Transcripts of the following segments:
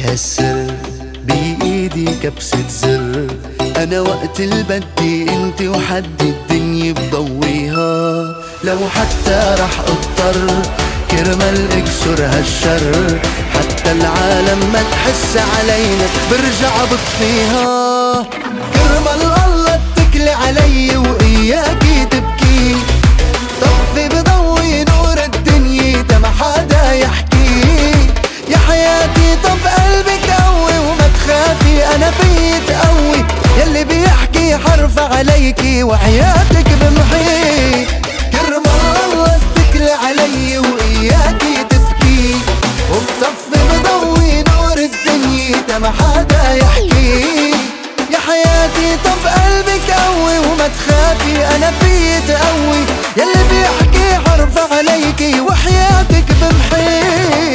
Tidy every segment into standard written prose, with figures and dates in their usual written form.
هالسر بإيدي كبسة زر، أنا وقت البدي انت وحد الدنيا بضويها. لو حتى رح اضطر كرمال اكسر هالشر، حتى العالم ما تحس علينا برجع بطفيها. كرمال الله اتكلي علي وإياكي تبكي، طفي بضوي نور الدنيا تا ما حدا يحكي. يا حياتي طب قلبك قوي وما تخافي انا فيي تقوي، يلي بيحكي حرف عليكي وحياتك بمحي. كرمال الله اتكلي علي وإياكي تبكي، وبطفي بضوي نور الدنيا تا ما حدا يحكي. يا حياتي طب قلبك قوي وما تخافي انا فيي تقوي، يلي بيحكي حرف عليكي وحياتك بمحي.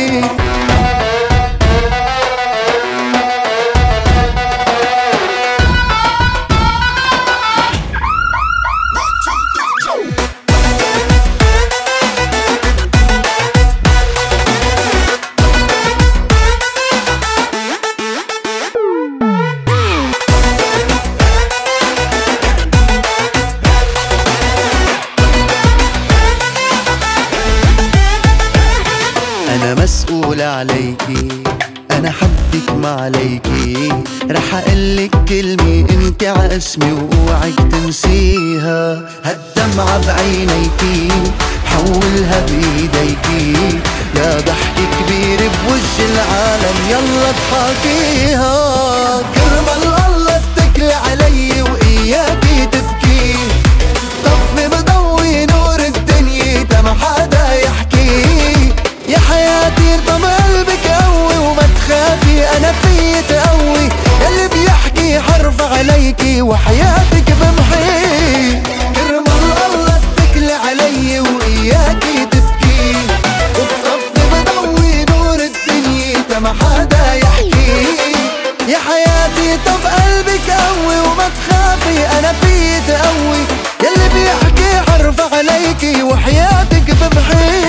أنا مسؤول عليكي، أنا حدك ما عليكي. رح أقلك كلمة انت عاسمي واوعك تنسيها. هالدمعة بعينيكي حولها بإيديكي، يا ضحك كبير بوجه العالم يلا اضحكيها. كرمال الله اتكلي علي وإياكي تبكي، طفي بضوي نور الدنيا تا ما حدا يحكي. يا حياتي طب قلبك قوي وما تخافي انا فيي تقوي، يلي بيحكي حرف عليكي وحياتك بمحي. كرمال الله اتكلي علي وإياكي تبكي، وبطفي بضوي نور الدنيا تا ما حدا يحكي. يا حياتي طب قلبك قوي وما تخافي انا فيي تقوي، يلي بيحكي حرف عليكي وحياتك بمحي.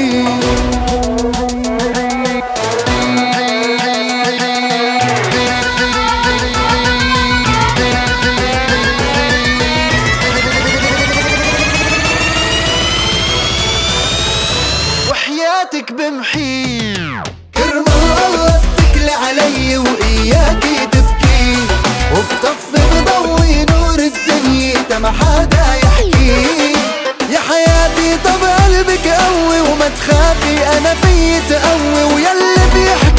وحياتك بمحي. كرمال الله اتكلي علي وإياكي تبكي، وبطفي بضوي نور الدنيا تا ما حدا يحكي. يا حياتي طب قلبك قوي وما تخافي انا فيي تقوي، ويلي بيحكي